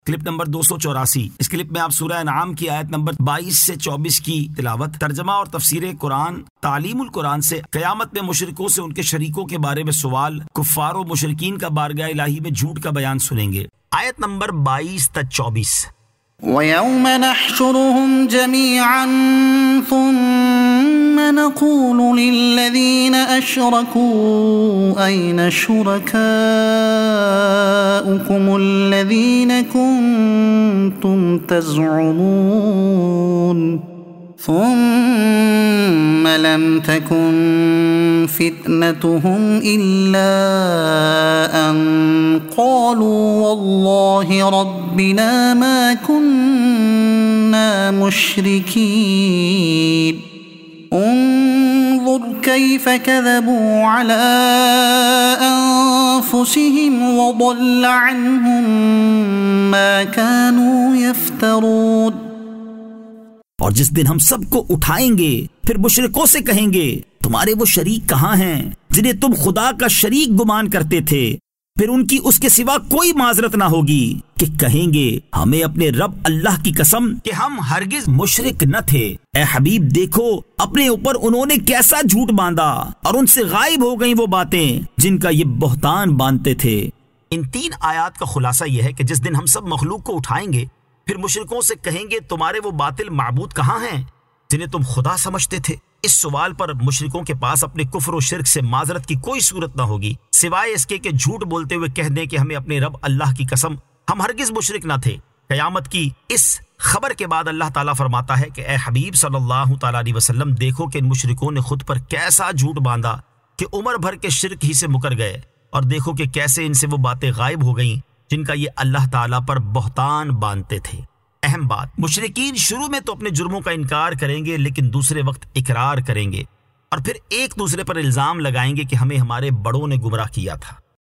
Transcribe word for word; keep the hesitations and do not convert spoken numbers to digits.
Clip number दो सौ चौरासी। इस क्लिप में आप सूरह अनआम की आयत नंबर बाईस से चौबीस की तिलावत, तर्जमा और तफसीर कुरान, तालीमुल कुरान से क़यामत में मुशरिकों से उनके शरीकों के बारे में सवाल, कुफ्फार और मुशरिकीन का बारगाह इलाही में झूठ का बयान सुनेंगे। आयत नंबर बाईस तक चौबीस। वयौम नहशुरुहुम जमीअन सुम्मा नक़ूलु लिल्लज़ीना अशरकू अयना शुरकाउकुमुल्लज़ीना कुन्तुम तज़अमून सुम्मा लम तकुन फितनतुहुम इल्ला अन क़ालू वल्लाहि रब्बिना मा कुन्ना मुश्रिकीन उन्ज़ुर कैफ़ कज़बू अला अन्फुसिहिम वज़ल्ल अन्हुम मा कानू यफ्तरून। और जिस दिन हम सबको उठाएंगे फिर मुशरिकों से कहेंगे, तुम्हारे वो शरीक कहाँ हैं जिन्हें तुम खुदा का शरीक गुमान करते थे। फिर उनकी उसके सिवा कोई माजरत ना होगी कि कहेंगे, हमें अपने रब अल्लाह की कसम कि हम हरगिज मुशरिक न थे। ए हबीब, देखो अपने ऊपर उन्होंने कैसा झूठ बांधा और उनसे गायब हो गई वो बातें जिनका ये बहतान बांधते थे। इन तीन आयात का खुलासा यह है कि जिस दिन हम सब मखलूक को उठाएंगे फिर मुशरिकों से कहेंगे, तुम्हारे वो बातिल माबूद कहाँ हैं जिन्हें तुम खुदा समझते थे। इस सवाल पर मुशरिकों के पास अपने कुफ्र और शिर्क से माजरत की कोई सूरत ना होगी सिवाय इसके कि झूठ बोलते हुए कह दें कि हमें अपने रब अल्लाह की कसम हम हरगिज मुशरिक ना थे। क़यामत की इस खबर के बाद अल्लाह ताला फरमाता है कि ए हबीब सल्लल्लाहु ताला अलैहि वसल्लम, देखो कि इन मुशरिकों ने खुद पर कैसा झूठ बांधा कि उम्र भर के शिर्क ही से मुकर गए, और देखो कि कैसे इनसे वो बातें गायब हो गईं जिनका ये अल्लाह ताला पर बहतान बांधते थे। अहम बात, मुशरिकीन शुरू में तो अपने जुर्मों का इनकार करेंगे लेकिन दूसरे वक्त इकरार करेंगे और फिर एक दूसरे पर इल्जाम लगाएंगे कि हमें हमारे बड़ों ने गुमराह किया था।